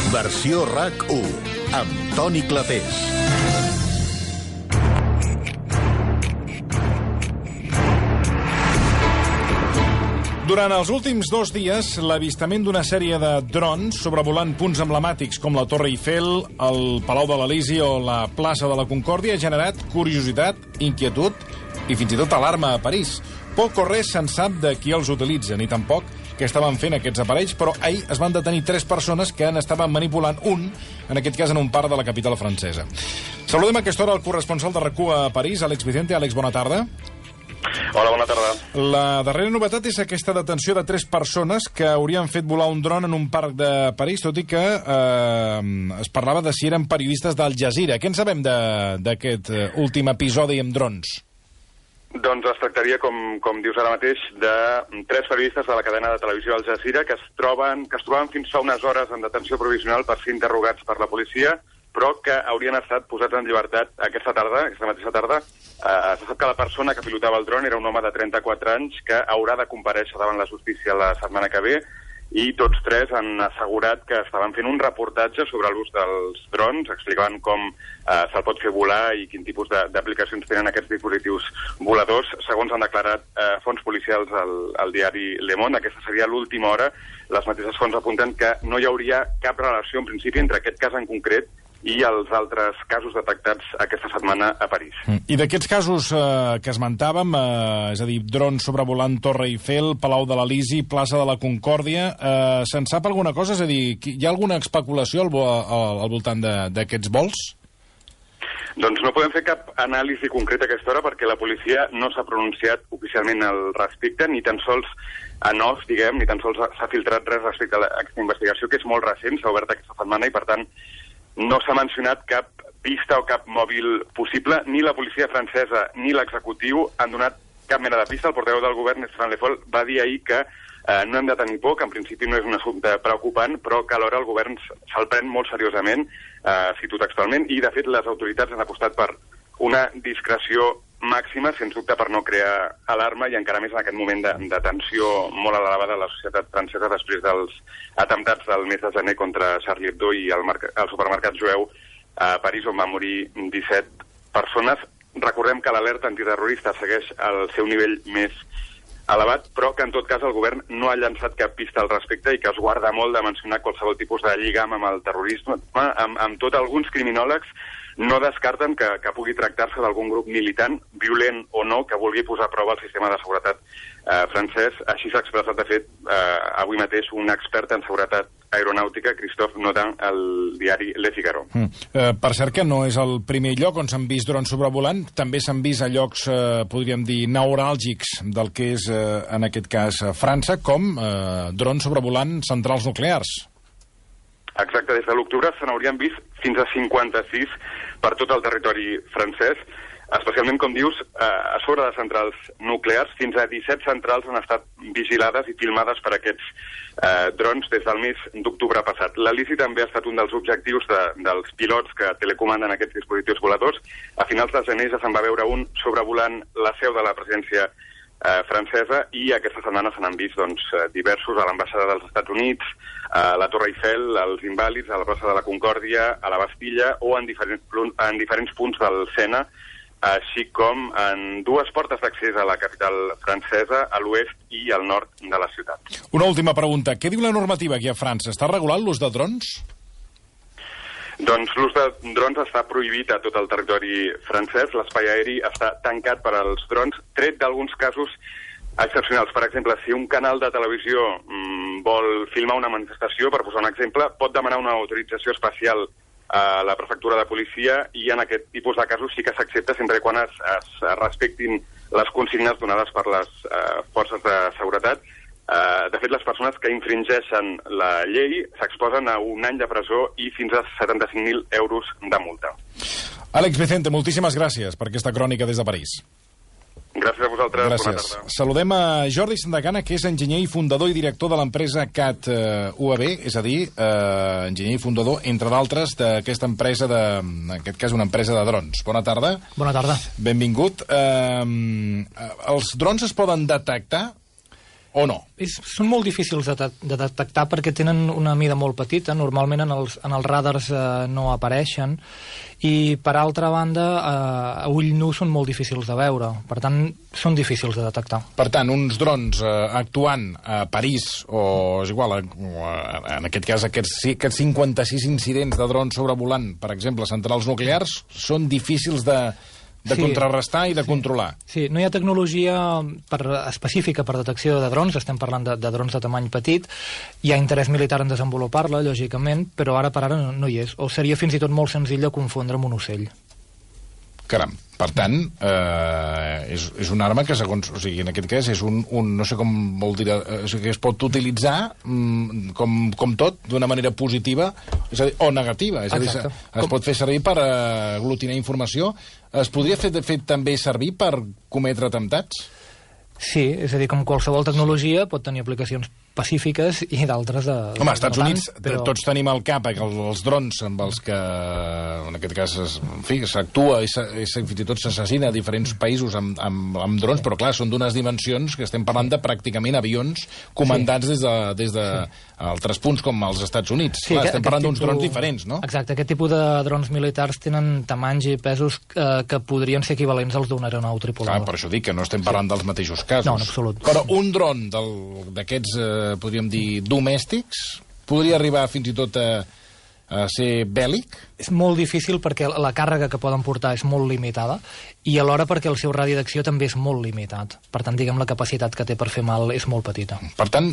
Versió RAC1, amb Toni Clapés. Durant els últims 2 dies, l'avistament d'una sèrie de drons sobrevolant punts emblemàtics com la Torre Eiffel, el Palau de l'Elisi o la plaça de la Concòrdia ha generat curiositat, inquietud i fins i tot alarma a París. Poc o res se'n sap de qui els utilitza, ni tampoc què estaven fent aquests aparells, però ahir es van detenir 3 persones que estaven manipulant en aquest cas en un parc de la capital francesa. Saludem a aquesta hora el corresponsal de RAC1 a París, Àlex Vicente. Àlex, bona tarda. Hola, bona tarda. La darrera novetat és aquesta detenció de 3 persones que haurien fet volar un dron en un parc de París, tot i que es parlava de si eren periodistes d'Al Jazeera. Què en sabem d'aquest últim episodi amb drons? Doncs es tractaria, com dius ara mateix, de 3 periodistes de la cadena de televisió Al Jazeera que es trobaven fins fa unes hores en detenció provisional per ser interrogats per la policia, però que haurien estat posats en llibertat aquesta mateixa tarda. Se sap que la persona que pilotava el dron era un home de 34 anys que haurà de comparèixer davant la justícia la setmana que ve, i tots 3 han assegurat que estaven fent un reportatge sobre l'ús dels drons, explicaven com se'l pot fer volar i quin tipus d'aplicacions tenen aquests dispositius voladors. Segons han declarat fonts policials al diari Le Monde, aquesta seria l'última hora. Les mateixes fonts apunten que no hi hauria cap relació, en principi, entre aquest cas en concret i els altres casos detectats aquesta setmana a París. I d'aquests casos que esmentàvem, és a dir, drons sobrevolant Torre Eiffel, Palau de l'Elisi, plaça de la Concòrdia, se'n sap alguna cosa? És a dir, hi ha alguna especulació al voltant d'aquests vols? Doncs no podem fer cap anàlisi concreta a aquesta hora perquè la policia no s'ha pronunciat oficialment al respecte, ni tan sols en off, ni tan sols s'ha filtrat res respecte a aquesta investigació, que és molt recent, s'ha obert aquesta setmana i, per tant, no s'ha mencionat cap pista o cap mòbil possible. Ni la policia francesa ni l'executiu han donat cap mena de pista. El portaveu del govern, Stéphane Le Foll, va dir ahir que no hem de tenir por, que en principi no és un assumpte preocupant, però que alhora el govern se'l pren molt seriosament, cito textualment, i de fet les autoritats han apostat per una discreció màxima, sens dubte per no crear alarma, i encara més en aquest moment de tensió molt elevada a la societat francesa després dels atemptats del mes de gener contra Charlie Hebdo i el supermercat jueu a París, on van morir 17 persones. Recordem que l'alerta antiterrorista segueix al seu nivell més elevat, però que en tot cas el govern no ha llançat cap pista al respecte i que es guarda molt de mencionar qualsevol tipus de lligam amb el terrorisme. Amb tot, alguns criminòlegs no descarten que pugui tractar-se d'algun grup militant, violent o no, que vulgui posar a prova el sistema de seguretat francès. Així s'ha expressat, de fet, avui mateix un expert en seguretat aeronàutica, Christophe Nodin, al diari Le Figaro. Per cert que no és el primer lloc on s'han vist drons sobrevolant, també s'han vist a llocs, podríem dir, neuràlgics del que és, en aquest cas, França, com drons sobrevolant centrals nuclears. Exacte, des de l'octubre se n'haurien vist fins a 56 per tot el territori francès, especialment, com dius, a sobre de centrals nuclears. Fins a 17 centrals han estat vigilades i filmades per aquests drons des del mes d'octubre passat. L'Elisi també ha estat un dels objectius dels pilots que telecomanden aquests dispositius voladors. A finals de gener ja se'n va veure un sobrevolant la seu de la presidència francesa, i aquesta setmana se n'han vist diversos a l'ambaixada dels Estats Units, a la Torre Eiffel, als Invàlids, a la plaça de la Concòrdia, a la Bastilla o en diferents punts del Sena, així com en 2 portes d'accés a la capital francesa, a l'oest i al nord de la ciutat. Una última pregunta. Què diu la normativa aquí a França? Està regulat l'ús de drons? Doncs l'ús de drons està prohibit a tot el territori francès. L'espai aeri està tancat per als drons, tret d'alguns casos excepcionals. Per exemple, si un canal de televisió vol filmar una manifestació, per posar un exemple, pot demanar una autorització especial a la prefectura de policia, i en aquest tipus de casos sí que s'accepta sempre quan es respectin les consignes donades per les forces de seguretat. De fet, les persones que infringeixen la llei s'exposen a 1 any de presó i fins a 75.000 euros de multa. Àlex Vicente, moltíssimes gràcies per aquesta crònica des de París. Gràcies a vosaltres. Gràcies. Bona tarda. Saludem a Jordi Santagana, que és enginyer i fundador i director de l'empresa CAT UAB, és a dir, enginyer i fundador, entre d'altres, d'aquesta empresa, en aquest cas una empresa de drons. Bona tarda. Bona tarda. Benvingut. Els drons es poden detectar o no? Són molt difícils de detectar perquè tenen una mida molt petita, normalment en els radars no apareixen, i per altra banda a ull nu són molt difícils de veure, per tant són difícils de detectar. Per tant, uns drons actuant a París, o és igual, en aquest cas aquests 56 incidents de drons sobrevolant, per exemple, centrals nuclears, són difícils de contrarrestar i de controlar. Sí, no hi ha tecnologia específica per detecció de drons, estem parlant de drons de tamany petit, hi ha interès militar en desenvolupar-la, lògicament, però ara per ara no hi és, o seria fins i tot molt senzill de confondre amb un ocell. Caram, per tant, és una arma que, segons, o sigui, en aquest cas, és un no sé com vol dir, que es pot utilitzar com tot, d'una manera positiva, és a dir, o negativa, és a dir, es pot fer servir per aglutinar informació. Es podria fer també servir per cometre atemptats? Sí, és a dir, com qualsevol tecnologia pot tenir aplicacions pacífiques i d'altres de... Home, als Estats Units tots tenim al cap els drons amb els que, en aquest cas, s'actua i fins i tot s'assassina a diferents països amb drons, però clar, són d'unes dimensions que estem parlant de pràcticament avions comandats des d'altres punts com els Estats Units. Clar, estem parlant d'uns drons diferents, no? Exacte, aquest tipus de drons militars tenen tamanys i pesos que podrien ser equivalents als d'una aeronau tripulada. Clar, per això dic que no estem parlant dels mateixos casos. No, en absolut. Però un dron d'aquests, podríem dir, domèstics, podria arribar fins i tot a ser bèl·lic? És molt difícil perquè la càrrega que poden portar és molt limitada i alhora perquè el seu radi d'acció també és molt limitat. Per tant, diguem, la capacitat que té per fer mal és molt petita. Per tant,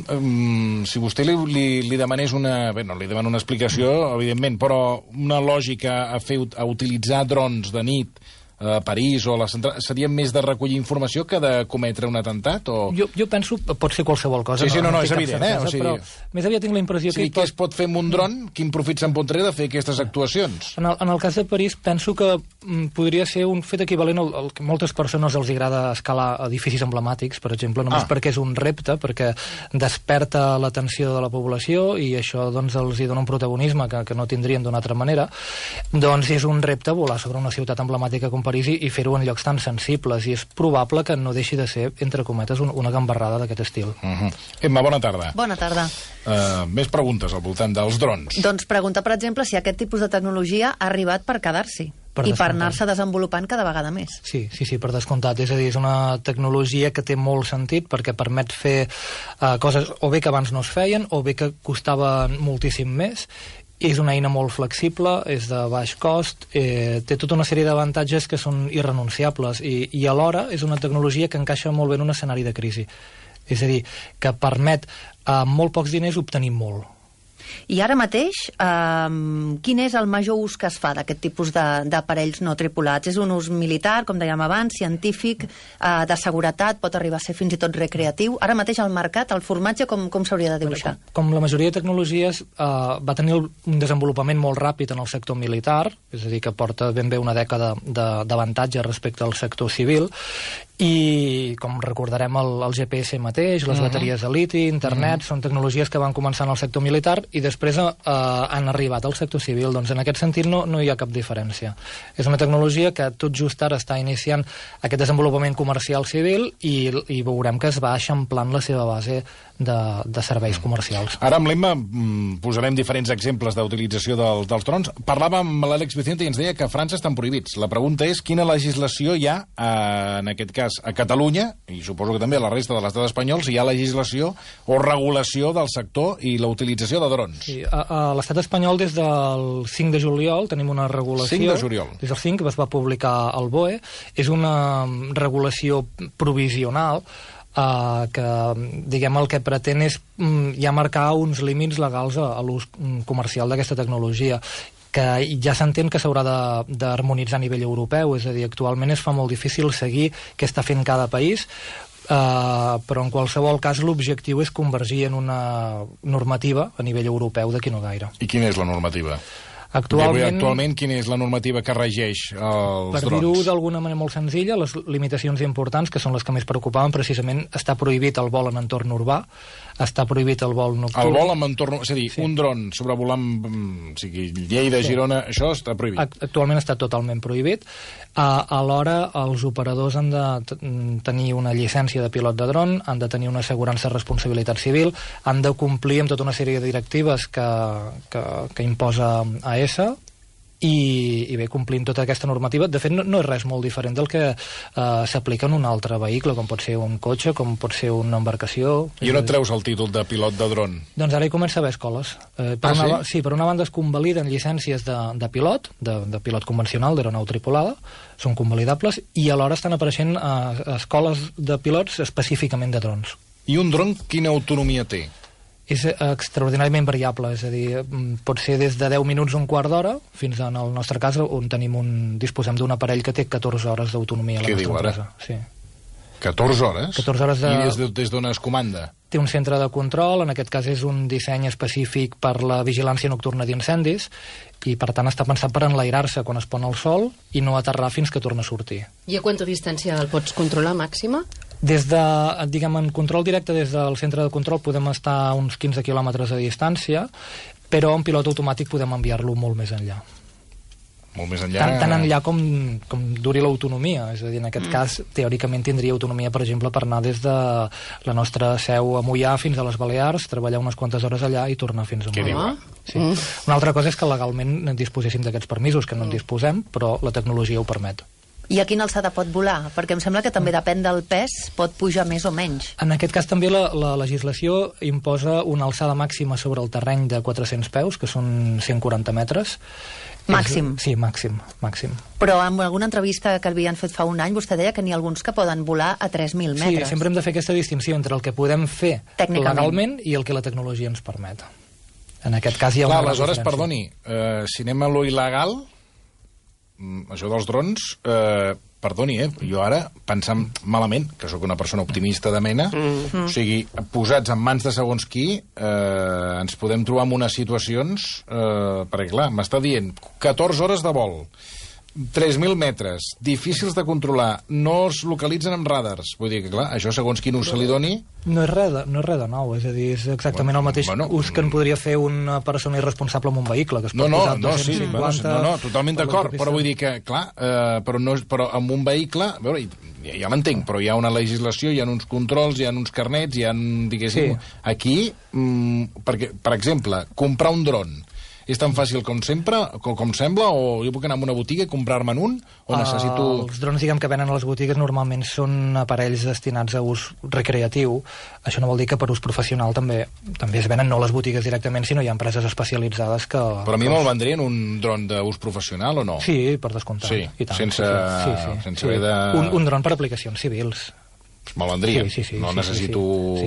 si vostè li demanés li demano una explicació, evidentment, però una lògica a utilitzar drons de nit a París o a la central, seria més de recollir informació que de cometre un atemptat? O... Jo penso, pot ser qualsevol cosa. Sí, no, és evident, o sigui... Però més aviat tinc la impressió que... Què es pot fer amb un dron? Quin profit se'n pot treure de fer aquestes actuacions? En el cas de París, penso que podria ser un fet equivalent al que moltes persones els agrada escalar edificis emblemàtics, per exemple, només perquè és un repte, perquè desperta l'atenció de la població i això doncs els hi dona un protagonisme que no tindrien d'una altra manera. Doncs és un repte volar sobre una ciutat emblemàtica com París i fer-ho en llocs tan sensibles, i és probable que no deixi de ser, entre cometes, una gambarrada d'aquest estil. Emma, bona tarda. Bona tarda. Més preguntes al voltant dels drons. Doncs pregunta, per exemple, si aquest tipus de tecnologia ha arribat per quedar-s'hi i per anar-se desenvolupant cada vegada més. Sí, per descomptat. És a dir, és una tecnologia que té molt sentit perquè permet fer coses o bé que abans no es feien o bé que costaven moltíssim més. És una eina molt flexible, és de baix cost, té tota una sèrie d'avantatges que són irrenunciables i alhora és una tecnologia que encaixa molt bé en un escenari de crisi. És a dir, que permet amb molt pocs diners obtenir molt. I ara mateix, quin és el major ús que es fa d'aquest tipus d'aparells no tripulats? És un ús militar, com dèiem abans, científic, de seguretat, pot arribar a ser fins i tot recreatiu? Ara mateix el mercat, el formatge, com s'hauria de dibuixar? Com la majoria de tecnologies, va tenir un desenvolupament molt ràpid en el sector militar, és a dir, que porta ben bé una dècada d'avantatge respecte al sector civil, i com recordarem el GPS mateix, les bateries de liti, internet, són tecnologies que van començar en el sector militar i després han arribat al sector civil. Doncs en aquest sentit no hi ha cap diferència. És una tecnologia que tot just ara està iniciant aquest desenvolupament comercial civil i veurem que es va eixamplant la seva base de serveis comercials. Ara amb l'Emma posarem diferents exemples d'utilització dels drons. Parlàvem amb l'Àlex Vicente i ens deia que a França estan prohibits. La pregunta és quina legislació hi ha, en aquest cas, a Catalunya, i suposo que també a la resta de l'estat espanyol, si hi ha legislació o regulació del sector i la utilització de drons. Sí, a l'estat espanyol des del 5 de juliol tenim una regulació... 5 de juliol. Des del 5, que es va publicar al BOE. És una regulació provisional que, diguem, el que pretén és ja marcar uns límits legals a l'ús comercial d'aquesta tecnologia, que ja s'entén que s'haurà d'harmonitzar a nivell europeu, és a dir, actualment es fa molt difícil seguir què està fent cada país, però en qualsevol cas l'objectiu és convergir en una normativa a nivell europeu d'aquí no gaire. I quina és la normativa? Actualment, quina és la normativa que regeix els drons? Per dir-ho d'alguna manera molt senzilla, les limitacions importants, que són les que més preocupaven, precisament està prohibit el vol en entorn urbà, està prohibit el vol nocturn. El vol en entorn... És a dir, un dron sobrevolant, o sigui, Lleida, Girona, això està prohibit. Actualment està totalment prohibit. Alhora, els operadors han de tenir una llicència de pilot de dron, han de tenir una assegurança de responsabilitat civil, han de complir amb tota una sèrie de directives que imposa AESA, i bé, complint tota aquesta normativa. De fet, no és res molt diferent del que s'aplica en un altre vehicle, com pot ser un cotxe, com pot ser una embarcació. I on et treus el títol de pilot de dron? Doncs ara hi comença a haver escoles. Sí, per una banda es convaliden llicències de pilot, de pilot convencional, d'aeronau tripulada, són convalidables, i alhora estan apareixent escoles de pilots específicament de drons. I un dron quina autonomia té? És extraordinàriament variable, és a dir, pot ser des de 10 minuts a un quart d'hora fins en el nostre cas on disposem d'un aparell que té 14 hores d'autonomia a la nostra empresa. Sí. 14 hores? 14 hores de... I des d'on es comanda? Té un centre de control, en aquest cas és un disseny específic per la vigilància nocturna d'incendis, i per tant està pensat per enlairar-se quan es pon el sol i no aterrar fins que torna a sortir. I a quanta distància el pots controlar màxima? Des de, en control directe des del centre de control podem estar a uns 15 quilòmetres de distància, però en pilot automàtic podem enviar-lo molt més enllà. Molt més enllà... Tant enllà com duri l'autonomia. És a dir, en aquest cas, teòricament tindria autonomia, per exemple, per anar des de la nostra seu a Moià fins a les Balears, treballar unes quantes hores allà i tornar fins a Moià. Sí. Una altra cosa és que legalment disposéssim d'aquests permisos, que no en disposem, però la tecnologia ho permet. I a quina alçada pot volar? Perquè em sembla que també depèn del pes, pot pujar més o menys. En aquest cas també la legislació imposa una alçada màxima sobre el terreny de 400 peus, que són 140 metres. Màxim? Sí, màxim. Però en alguna entrevista que havien fet fa un any vostè deia que n'hi ha alguns que poden volar a 3.000 metres. Sí, sempre hem de fer aquesta distinció entre el que podem fer legalment i el que la tecnologia ens permet. En aquest cas hi ha una gran aleshores, diferència. Perdoni, si anem a lo il·legal, això dels drons, perdoni, jo ara, pensant malament, que sóc una persona optimista de mena, o sigui, posats en mans de segons qui, ens podem trobar en unes situacions, perquè clar, m'està dient 14 hores de vol, 3.000 metres, difícils de controlar, no es localitzen amb radars. Vull dir que, clar, això segons quin ús se li doni... No és res de nou, és a dir, és exactament el mateix ús que en podria fer una persona irresponsable amb un vehicle, que es pot posar 250... No, totalment d'acord, però vull dir que, clar, però amb un vehicle, a veure, ja m'entenc, però hi ha una legislació, hi ha uns controls, hi ha uns carnets, hi ha, diguéssim... Aquí, perquè, per exemple, comprar un dron és tan fàcil com sembla, o jo puc anar a una botiga i comprar-me'n un, o necessito... Els drons, diguem, que venen a les botigues normalment són aparells destinats a ús recreatiu. Això no vol dir que per ús professional també es venen, no a les botigues directament, sinó hi ha empreses especialitzades que... Però a mi me'l vendrien un dron d'ús professional o no? Sí, per descomptat. Sí, i tant, sense haver de... Un dron per aplicacions civils. Me'l vendrien. No necessito...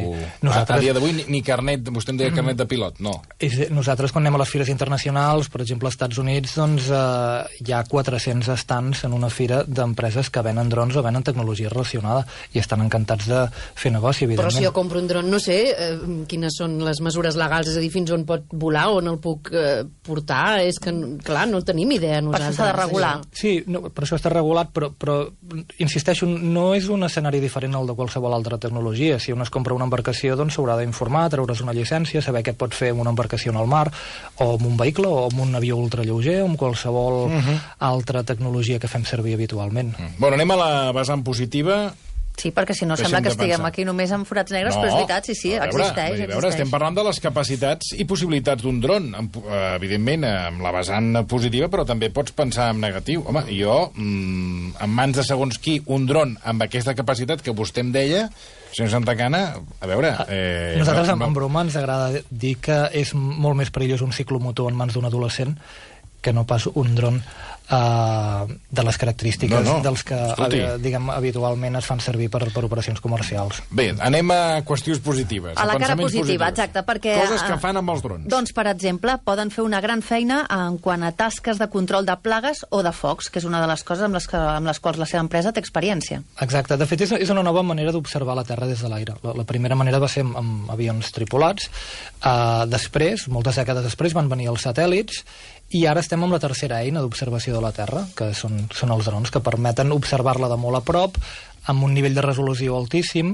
A dia d'avui ni carnet, vostè em deia carnet de pilot, no. Nosaltres, quan anem a les fires internacionals, per exemple, als Estats Units, doncs hi ha 400 estants en una fira d'empreses que venen drons o venen tecnologia relacionada i estan encantats de fer negoci, evidentment. Però si jo compro un dron, no sé quines són les mesures legals, és a dir, fins on pot volar, on el puc portar, és que, clar, no tenim idea nosaltres. Per això s'ha de regular. Sí, per això està regulat, però insisteixo, no és un escenari diferent al de qualsevol altra tecnologia. Si un es compra una embarcació, doncs s'haurà d'informar, treure's una llicència, saber què pot fer amb una embarcació en el mar, o amb un vehicle, o amb un avió ultralleuger, o amb qualsevol altra tecnologia que fem servir habitualment. Bueno, anem a la vessant positiva. Sí, perquè si no sembla que estiguem aquí només amb forats negres, però és veritat, sí, existeix. Estem parlant de les capacitats i possibilitats d'un dron, evidentment amb la vessant positiva, però també pots pensar en negatiu. Home, jo, en mans de segons qui, un dron amb aquesta capacitat que vostè em deia, senyor Santacana, a veure... Nosaltres, en broma, ens agrada dir que és molt més perillós un ciclomotor en mans d'un adolescent que no pas un dron de les característiques dels que, diguem, habitualment es fan servir per operacions comercials. Bé, anem a qüestions positives. A la cara positiva, exacte, perquè... Coses que fan amb els drons. Doncs, per exemple, poden fer una gran feina en quant a tasques de control de plagues o de focs, que és una de les coses amb les quals la seva empresa té experiència. Exacte. De fet, és una nova manera d'observar la Terra des de l'aire. La primera manera va ser amb avions tripulats. Després, moltes dècades després, van venir els satèl·lits I ara estem amb la tercera eina d'observació de la Terra, que són els drons, que permeten observar-la de molt a prop, amb un nivell de resolució altíssim,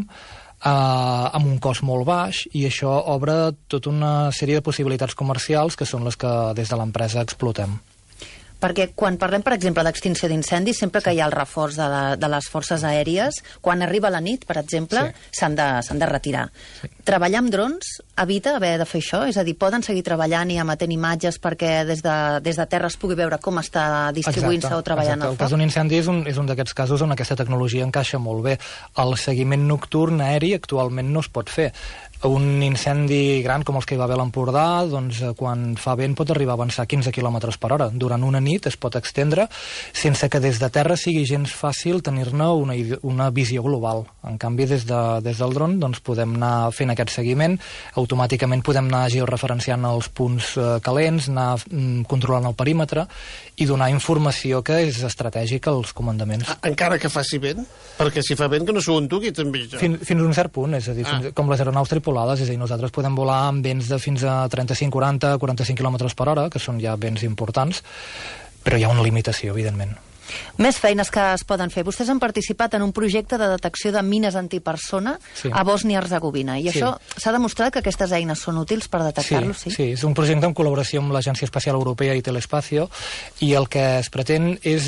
amb un cost molt baix, i això obre tota una sèrie de possibilitats comercials que són les que des de l'empresa explotem. Perquè quan parlem, per exemple, d'extinció d'incendis, sempre que hi ha el reforç de les forces aèries, quan arriba la nit, per exemple, s'han de retirar. Sí. Treballar amb drons evita haver de fer això? És a dir, poden seguir treballant i emetent imatges perquè des de terra es pugui veure com està distribuint-se o treballant el foc? El cas d'un incendi és un d'aquests casos on aquesta tecnologia encaixa molt bé. El seguiment nocturn aeri actualment no es pot fer. Un incendi gran com els que hi va haver a l'Empordà, doncs quan fa vent pot arribar a avançar 15 km per hora. Durant una nit es pot extendre sense que des de terra sigui gens fàcil tenir-ne una visió global. En canvi, des del dron doncs, podem anar fent aquest seguiment, automàticament podem anar georreferenciant els punts calents, anar controlant el perímetre i donar informació que és estratègica als comandaments. Encara que faci vent? Perquè si fa vent que no s'ho entugui també. Fins a un cert punt, és a dir, com les aeronaus tripulades, és a dir, nosaltres podem volar amb vents de fins a 35, 40, 45 km per hora, que són ja vents importants, però hi ha una limitació, evidentment. Més feines que es poden fer. Vostès han participat en un projecte de detecció de mines antipersona a Bòsnia-Herzegovina, i això s'ha demostrat que aquestes eines són útils per detectar-los, sí? Sí, és un projecte en col·laboració amb l'Agència Espacial Europea i Telespacio, i el que es pretén és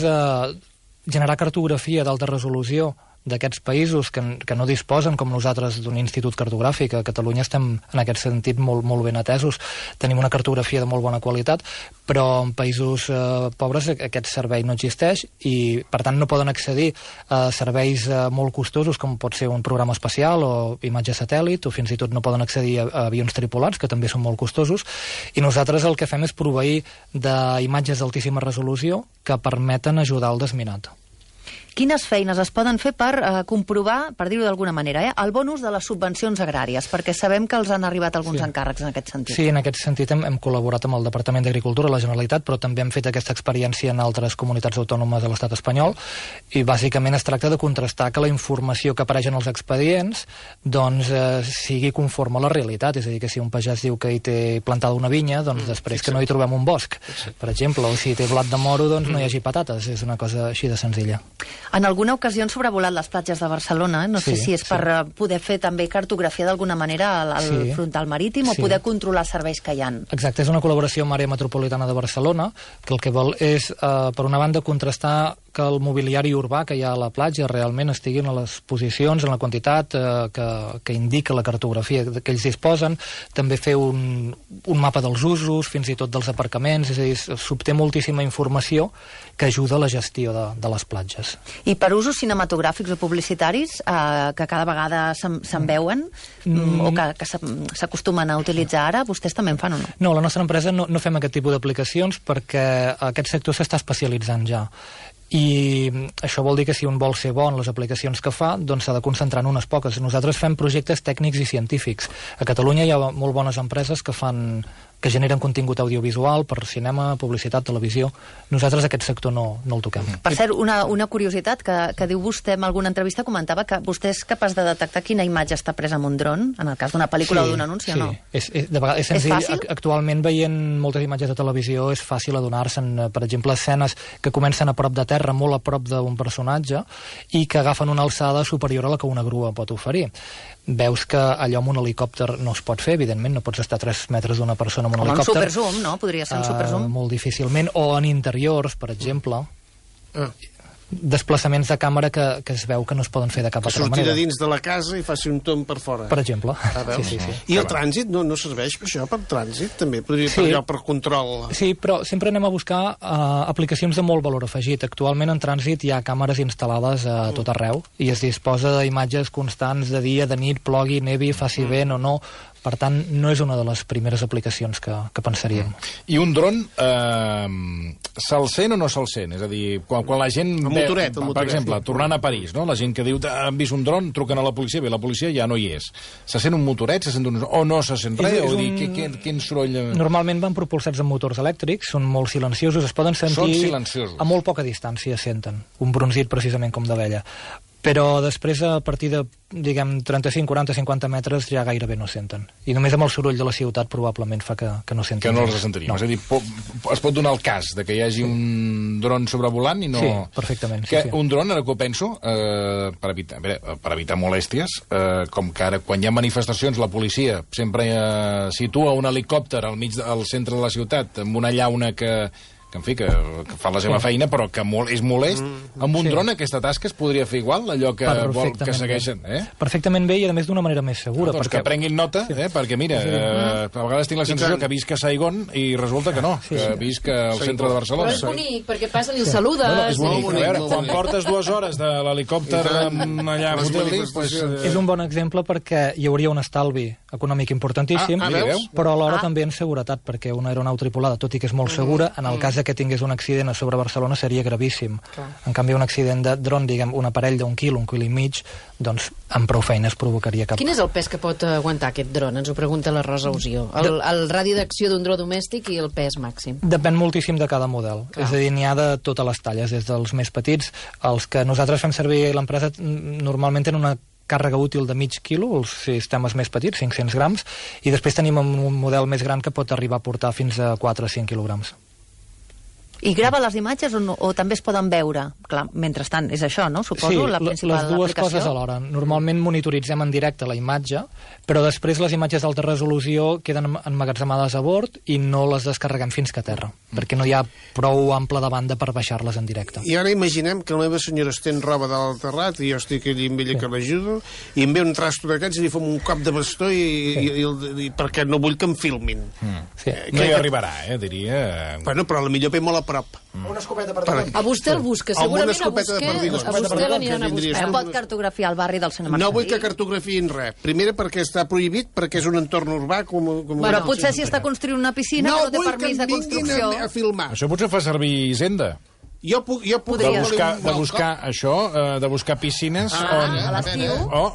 generar cartografia d'alta resolució d'aquests països que no disposen, com nosaltres, d'un institut cartogràfic. A Catalunya estem, en aquest sentit, molt ben atesos. Tenim una cartografia de molt bona qualitat, però en països pobres aquest servei no existeix i, per tant, no poden accedir a serveis molt costosos, com pot ser un programa espacial o imatge satèl·lit, o fins i tot no poden accedir a avions tripulats, que també són molt costosos, i nosaltres el que fem és proveir d'imatges d'altíssima resolució que permeten ajudar al desminat. Quines feines es poden fer per comprovar, per dir-ho d'alguna manera, el bon ús de les subvencions agràries? Perquè sabem que els han arribat alguns encàrrecs en aquest sentit. Sí, en aquest sentit hem col·laborat amb el Departament d'Agricultura, la Generalitat, però també hem fet aquesta experiència en altres comunitats autònomes de l'estat espanyol, i bàsicament es tracta de contrastar que la informació que apareix en els expedients doncs sigui conforme a la realitat. És a dir, que si un pagès diu que hi té plantada una vinya, doncs després que no hi trobem un bosc, per exemple, o si té blat de moro, doncs no hi hagi patates. És una cosa així de senzilla. En alguna ocasió han sobrevolat les platges de Barcelona, no sé si és per poder fer també cartografia d'alguna manera al frontal marítim o poder controlar serveis que hi ha. Exacte, és una col·laboració amb l'àrea metropolitana de Barcelona, que el que vol és, per una banda, contrastar que el mobiliari urbà que hi ha a la platja realment estigui en les posicions, en la quantitat que indica la cartografia que ells disposen, també fer un mapa dels usos, fins i tot dels aparcaments, és a dir, s'obté moltíssima informació que ajuda a la gestió de les platges. I per usos cinematogràfics o publicitaris, que cada vegada se'n veuen, o que s'acostumen a utilitzar ara, vostès també en fan o no? No, la nostra empresa no fem aquest tipus d'aplicacions perquè aquest sector s'està especialitzant ja. I això vol dir que si un vol ser bo en les aplicacions que fa, doncs s'ha de concentrar en unes poques. Nosaltres fem projectes tècnics i científics. A Catalunya hi ha molt bones empreses que generen contingut audiovisual per cinema, publicitat, televisió. Nosaltres aquest sector no el toquem. Per cert, una curiositat que diu vostè en alguna entrevista, comentava que vostè és capaç de detectar quina imatge està presa amb un dron, en el cas d'una pel·lícula o d'un anunci o no? És senzill. És fàcil? Actualment, veient moltes imatges de televisió, és fàcil adonar-se'n, per exemple, escenes que comencen a prop de terra, molt a prop d'un personatge, i que agafen una alçada superior a la que una grua pot oferir. Veus que allò amb un helicòpter no es pot fer, evidentment, no pots estar a 3 metres d'una persona amb un helicòpter. Com un superzoom, no? Podria ser un superzoom? Molt difícilment, o en interiors, per exemple. Desplaçaments de càmera que es veu que no es poden fer de cap altra manera. Sortir de dins de la casa i faci un tomb per fora. Per exemple. Sí. I el trànsit no serveix per això, per trànsit? També podria ser allò per control. Sí, però sempre anem a buscar aplicacions de molt valor afegit. Actualment en trànsit hi ha càmeres instal·lades a tot arreu i es disposa d'imatges constants de dia, de nit, plogui, nevi, faci vent o no. Per tant, no és una de les primeres aplicacions que pensaríem. I un dron se'l sent o no se'l sent? És a dir, quan la gent... El motoret. Per exemple, tornant a París, no? La gent que diu han vist un dron, truquen a la policia, bé, la policia ja no hi és. Se sent un motoret, o no se sent res? O dir, quin soroll... Normalment van propulsats amb motors elèctrics, són molt silenciosos, es poden sentir... Són silenciosos. A molt poca distància senten. Un brunzit, precisament, com d'abella. però després, a partir de, diguem, 35, 40, 50 metres, ja gairebé no senten. I només amb el soroll de la ciutat probablement fa que no sentin. Que no els sentiríem. No. És a dir, es pot donar el cas de que hi hagi un dron sobrevolant i no... Sí, perfectament. Que un dron, ara que ho penso, per evitar molèsties, com que ara, quan hi ha manifestacions, la policia sempre situa un helicòpter al centre de la ciutat, amb una llauna que en fi, que fa la seva feina, però que és molest. Amb un dron aquesta tasca es podria fer igual, allò que vol que segueixen. Perfectament bé i, a més, d'una manera més segura. Doncs que prenguin nota, perquè, mira, a vegades tinc la sensació que visc a Saigon i resulta que no, que visc al centre de Barcelona. Però és bonic, perquè passen i el saludes. És bonic. A veure, quan portes 2 hores de l'helicòpter allà a fotent-li... És un bon exemple perquè hi hauria un estalvi econòmic importantíssim, però alhora també en seguretat, perquè una aeronau tripulada, tot i que és molt segura, en el cas que tingués un accident a sobre Barcelona seria gravíssim. En canvi, un accident de dron, diguem, un aparell d'1 quilo, 1 quilo i mig, doncs amb prou feines provocaria cap... Quin és el pes que pot aguantar aquest dron? Ens ho pregunta la Rosa Usió. El radi d'acció d'un dron domèstic i el pes màxim. Depèn moltíssim de cada model. És a dir, n'hi ha de totes les talles, des dels més petits, els que nosaltres fem servir a l'empresa normalment tenen una càrrega útil de mig quilo, els sistemes més petits, 500 grams, i després tenim un model més gran que pot arribar a portar fins a 4 o 5 quilograms. I grava les imatges o també es poden veure? Clar, mentrestant, és això, no? Suposo, la principal les dues aplicació. coses alhora. Normalment monitoritzem en directe la imatge, però després les imatges d'alta resolució queden emmagatzemades a bord i no les descarreguem fins que a terra, perquè no hi ha prou ample de banda per baixar-les en directe. I ara imaginem que la meva senyora estén roba de l'alterrat i jo estic allà amb ella que l'ajudo i em ve un trasto d'aquests i li fem un cop de bastó i perquè no vull que em filmin. No hi arribarà, diria... Bueno, però potser ve molt a prop. Una escopeta per davant. A vostè el busca, segurament a vostè l'aniran a buscar. Pot cartografiar el barri del senyor Marcelí? No vull que cartografiïn res. Primera, perquè està prohibit, perquè és un entorn urbà... Però potser si està construint una piscina que no té permís de construcció... No vull que em vinguin a filmar. Això potser fa servir Hisenda. Jo puc de buscar això, de buscar piscines on... A l'estiu?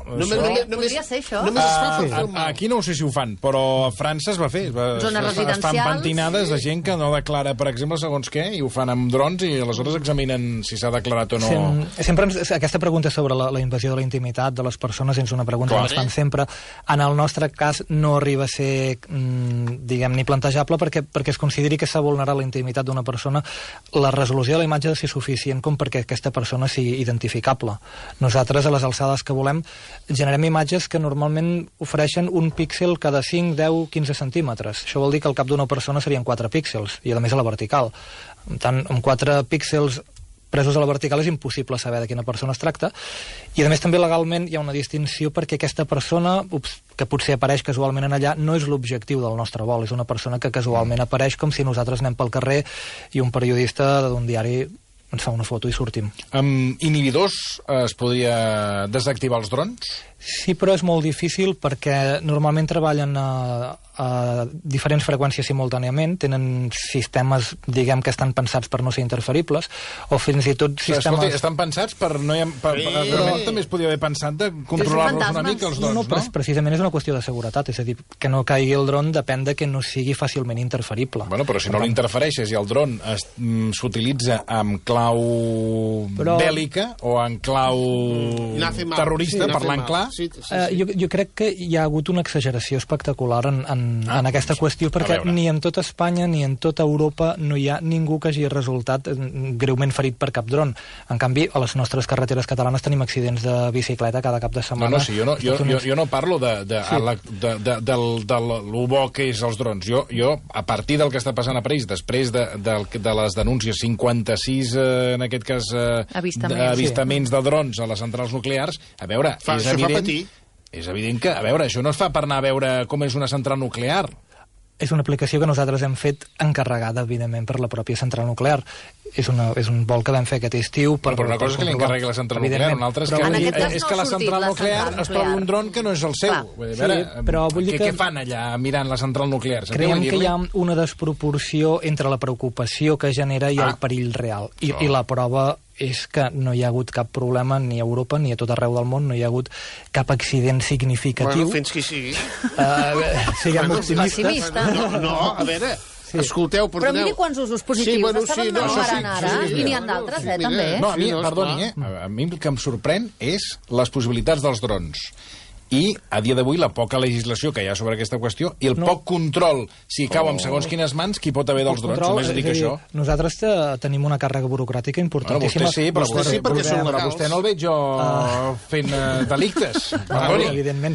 Podria ser això. Només es fa per filmar. Aquí no sé si ho fan, però a França es va fer. Zones residencials. Es fan pentinades de gent que no declara, per exemple, segons què, i ho fan amb drons i aleshores examinen si s'ha declarat o no. Sempre aquesta pregunta sobre la invasió de la intimitat de les persones és una pregunta que ens fan sempre. En el nostre cas no arriba a ser, diguem, ni plantejable perquè es consideri que s'ha vulnerat la intimitat d'una persona. La resolució de la imatge ha de ser suficient com perquè aquesta persona sigui identificable. Nosaltres, a les alçades que volem, generem imatges que normalment ofereixen un píxel cada 5, 10, 15 centímetres. Això vol dir que al cap d'una persona serien 4 píxels, i a més a la vertical. Per tant, amb 4 píxels presos a la vertical és impossible saber de quina persona es tracta, i a més també legalment hi ha una distinció perquè aquesta persona, que potser apareix casualment en allà, no és l'objectiu del nostre vol, és una persona que casualment apareix com si nosaltres anem pel carrer i un periodista d'un diari ens fa una foto i sortim. Amb inhibidors es podria desactivar els drons? Sí, però és molt difícil perquè normalment treballen a diferents freqüències simultàniament, tenen sistemes, diguem, que estan pensats per no ser interferibles, o fins i tot sistemes... Escolta, estan pensats per no... Realment també es podria haver pensat de controlar-los una mica, els drons, no? Precisament és una qüestió de seguretat, és a dir, que no caigui el dron depèn de que no sigui fàcilment interferible. Bueno, però si no l'interfereixes i el dron s'utilitza amb clau bèl·lica o en clau terrorista, parlant clar... Jo crec que hi ha hagut una exageració espectacular en aquesta qüestió, perquè ni en tota Espanya ni en tota Europa no hi ha ningú que hagi resultat greument ferit per cap dron. En canvi, a les nostres carreteres catalanes tenim accidents de bicicleta cada cap de setmana. Jo no parlo de lo bo que és els drons. Jo, a partir del que està passant a París, després de les denúncies 56, en aquest cas, avistaments de drons a les centrals nuclears, a veure, és evident que, a veure, això no es fa per anar a veure com és una central nuclear. És una aplicació que nosaltres hem fet encarregada, evidentment, per la pròpia central nuclear. És un vol que vam fer aquest estiu... Però una cosa és que li encarregui la central nuclear, una altra és que la central nuclear es trobi un dron que no és el seu. Què fan allà mirant la central nuclear? Creiem que hi ha una desproporció entre la preocupació que genera i el perill real. I la prova és que no hi ha hagut cap problema ni a Europa ni a tot arreu del món, no hi ha hagut cap accident significatiu. Bueno, fins que sigui. Siguem optimistes. No, a veure... escolteu, Però perdoneu. miri quants usos positius estaven enumerant ara, i n'hi ha d'altres, també. No, a mi, perdoni, a mi el que em sorprèn és les possibilitats dels drons. I, a dia d'avui, la poca legislació que hi ha sobre aquesta qüestió i el poc control, si cau en segons quines mans, qui pot haver dels drons, només dic això. Nosaltres tenim una càrrega burocràtica importantíssima. Vostè sí, però vostè no el veig jo fent delictes. Evidentment.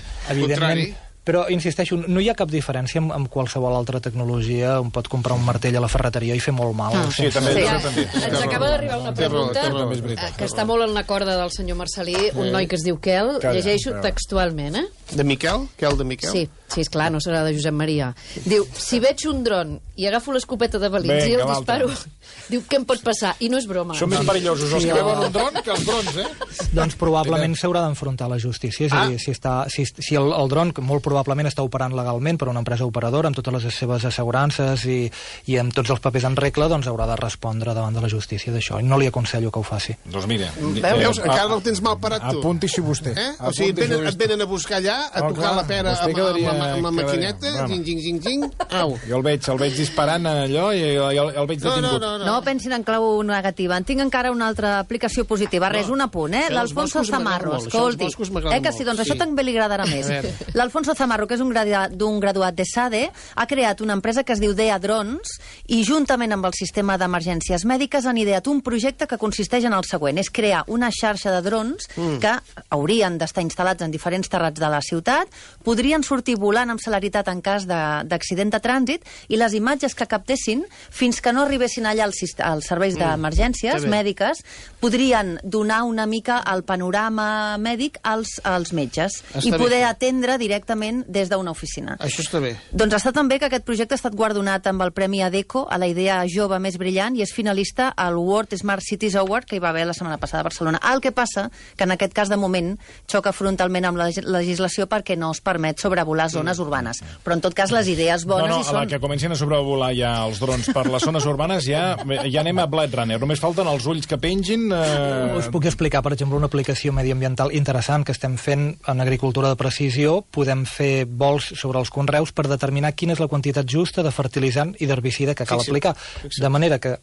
Però, insisteixo, no hi ha cap diferència amb qualsevol altra tecnologia on pot comprar un martell a la ferreteria i fer molt mal. Sí, també. Ens acaba d'arribar una pregunta que està molt en la corda del senyor Marcelí, un noi que es diu Quel, llegeixo textualment, De Miquel? Quel de Miquel? Sí, esclar, no serà de Josep Maria. Diu, si veig un dron i agafo l'escopeta de balins i el disparo, diu, què em pot passar? I no és broma. Són més perillosos els que veuen un dron que els drons, Doncs probablement s'haurà d'enfrontar a la justícia. És a dir, si el dron, molt probablement està operant legalment per una empresa operadora, amb totes les seves assegurances i amb tots els papers en regla, doncs haurà de respondre davant de la justícia d'això. I no li aconsello que ho faci. Doncs mira... Veus? Encara el tens mal parat, tu. Apunti-s'hi vostè. O sigui, et venen a buscar allà, a tocar la pera amb la maquineta, ging, au. Jo el veig disparant allò i el veig detingut. No pensin en clau negativa. En tinc encara una altra aplicació positiva. Res, un apunt, L'Alfonso Zamarro, escolti. Que sí, doncs això també li agradarà més. L'Alfonso Zamarro, que és un graduat de SADE, ha creat una empresa que es diu DEA Drones i juntament amb el sistema d'emergències mèdiques han ideat un projecte que consisteix en el següent. És crear una xarxa de drons que haurien d'estar instal·lats en diferents terrats de la ciutat, podrien sortir volant amb celeritat en cas d'accident de trànsit i les imatges que captessin, fins que no arribessin allà als serveis d'emergències mèdiques, podrien donar una mica el panorama mèdic als metges i poder atendre directament des d'una oficina. Això està bé. Doncs està també que aquest projecte ha estat guardonat amb el Premi ADECO a la idea jove més brillant i és finalista al World Smart Cities Award que hi va haver la setmana passada a Barcelona. El que passa que en aquest cas de moment xoca frontalment amb la legislació perquè no es permet sobrevolar zones urbanes. Però en tot cas les idees bones hi són. A la que comencin a sobrevolar ja els drons per les zones urbanes ja anem a Blade Runner. Només falten els ulls que pengin. Us puc explicar, per exemple, una aplicació mediambiental interessant que estem fent en agricultura de precisió. Podem fer vols sobre els conreus per determinar quina és la quantitat justa de fertilitzant i d'herbicida que cal aplicar. De manera que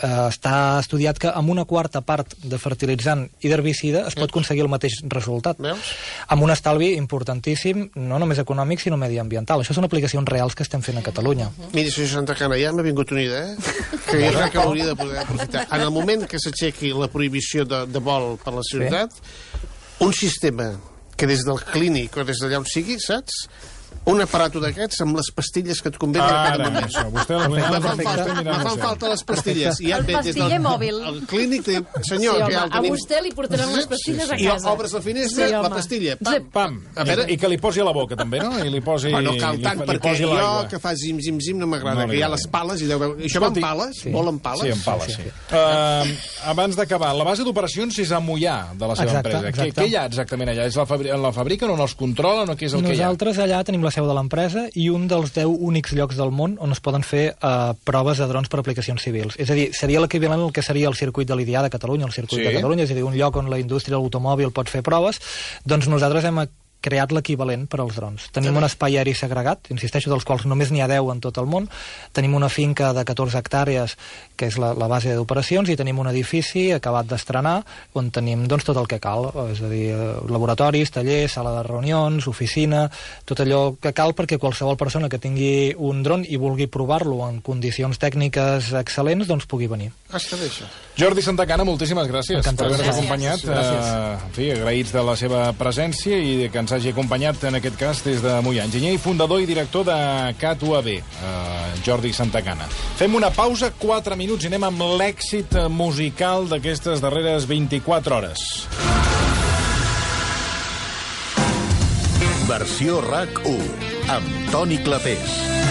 està estudiat que amb una quarta part de fertilitzant i d'herbicida es pot aconseguir el mateix resultat. Amb un estalvi importantíssim, no només econòmic, sinó mediambiental. Això són aplicacions reals que estem fent a Catalunya. Miri, senyor Santacana, ja m'ha vingut una idea que jo crec que l'hauria de poder aprofitar. En el moment que s'aixequi la prohibició de vol per la ciutat, un sistema que des del clínic o des d'allà on sigui, saps? Un aparato d'aquests amb les pastilles que et convé per cada moment. Me fan falta les pastilles. El pastiller mòbil. El clínic diu, senyor, a vostè li portaran les pastilles a i casa. obres la finestra, la pastilla, pam. I que li posi a la boca, també, no? I li posi... No cal tant, perquè jo que fa zim, no m'agrada, que hi ha les pales i deu veure... Això va amb pales? Vol amb pales? Sí, amb pales, sí. Abans d'acabar, la base d'operacions és a Moià, de la seva empresa. Què hi ha exactament allà? La fabriquen on els controlen o què és el que hi ha? Nosaltres allà tenim la seu de l'empresa i un dels 10 únics llocs del món on es poden fer proves de drons per aplicacions civils. És a dir, seria l'equivalent al que seria el circuit de l'IDIA de Catalunya, el circuit de Catalunya, és a dir, un lloc on la indústria de l'automòbil pot fer proves, doncs nosaltres hem creat l'equivalent per als drons. Tenim un espai aeri segregat, insisteixo, dels quals només n'hi ha 10 en tot el món. Tenim una finca de 14 hectàrees, que és la base d'operacions, i tenim un edifici acabat d'estrenar, on tenim doncs, tot el que cal, és a dir, laboratoris, tallers, sala de reunions, oficina, tot allò que cal perquè qualsevol persona que tingui un dron i vulgui provar-lo en condicions tècniques excel·lents, doncs pugui venir. Està bé, això. Jordi Santacana, moltíssimes gràcies per haver-nos acompanyat. Gràcies. En fi, agraïts de la seva presència i que ens hagi acompanyat, en aquest cas, des de Moià. Enginyer i fundador i director de CAT UAB, Jordi Santacana. Fem una pausa, 4 minuts, i anem amb l'èxit musical d'aquestes darreres 24 hores. Versió RAC 1, amb Toni Clapés.